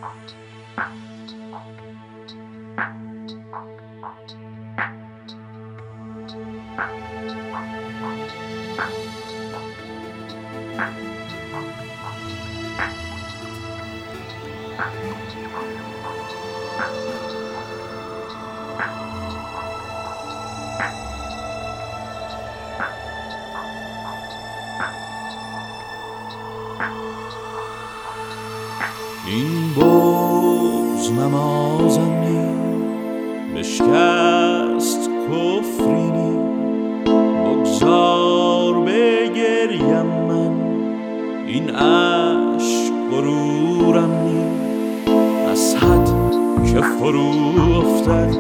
این بوز نمازم نی بشکست کفری نی بگذار بگریم من این عشق غرورم نی از حد که فرو افتد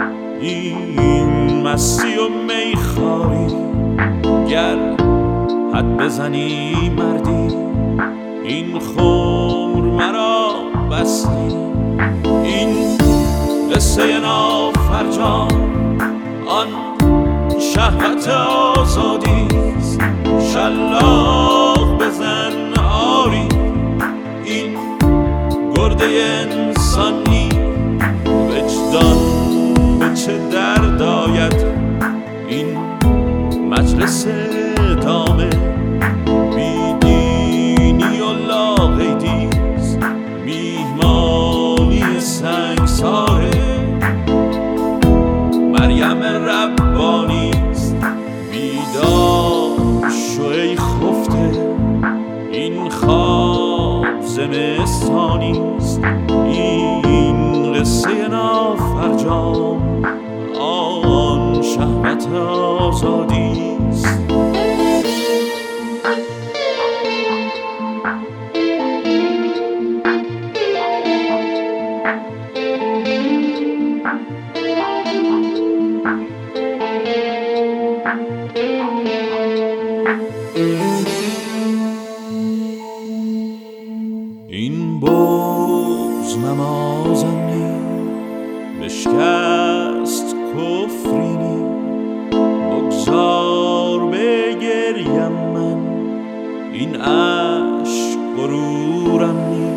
این مستی و میخواری گر حد بزنی مردی این خمر مرا بستی این قصه نافرجام آن شهوت آزادیست شلاق بزن آری این گرده انسانی وجدان به چه درد آید این مجلس دامه بیدینی و لاقیدیست میهمانی سنگساره مریم ربانیست بیدار شو ای خفته این خواب زمستانیست این قصه نافرجام آن شهوت آزادیست این بوز نمازم نی بشکست کفری نی بگذار بگریم من این عشق غرورم نی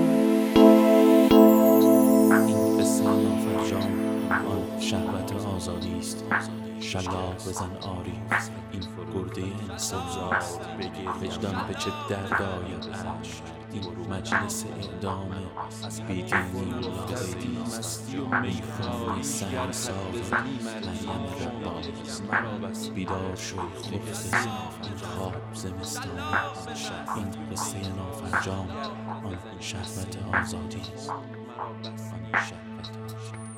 این قصه نافرجام آن شهوت آزادیست شلاق بزن آری این گرده انسان وجدان به چه درد آید عشق این مجلس اعدامه بیدینی و لاقیدیست میخوای سنگسار مریم ربانیست بیدار شوی خفته این خواب زمستانه این قصه نافرجام آن شهوت آزادیست آن شهوت